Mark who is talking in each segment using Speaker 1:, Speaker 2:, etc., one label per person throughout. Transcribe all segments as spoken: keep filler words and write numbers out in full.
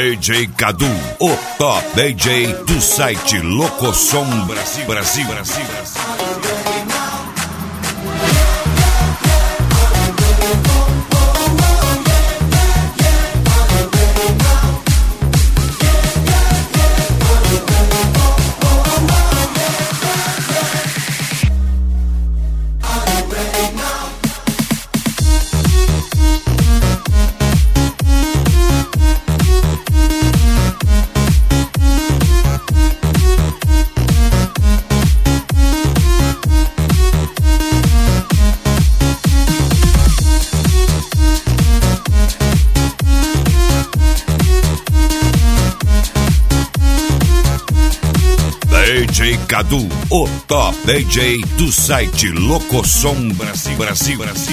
Speaker 1: D J Cadu, o top D J do site Locosom Brasil, Brasil, Brasil, Brasil. D J Cadu, o top D J do site Locosom Brasil, Brasil, Brasil,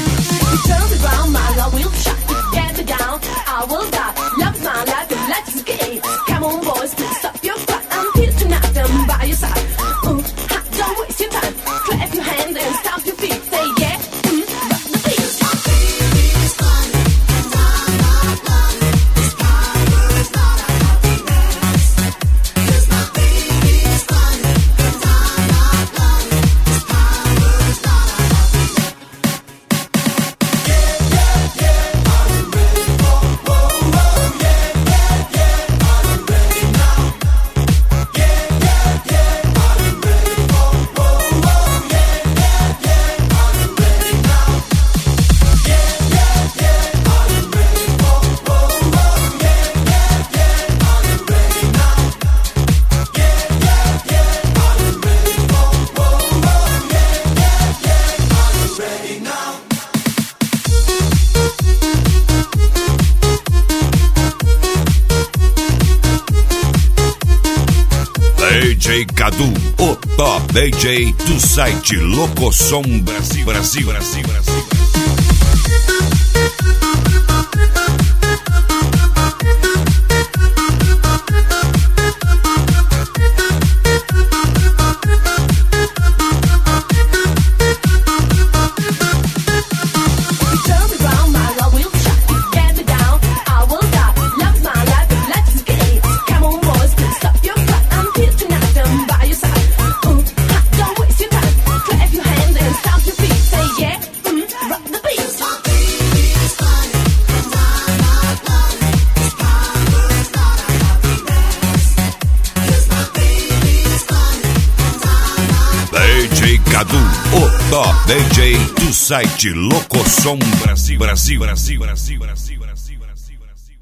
Speaker 1: D J Cadu, o top D J do site Locosom Brasil, Brasil, Brasil, Brasil. D J Cadu, o top D J do site Locosom Brasil, Brasil, Brasil, Brasil, Brasil, Brasil, Brasil, Brasil.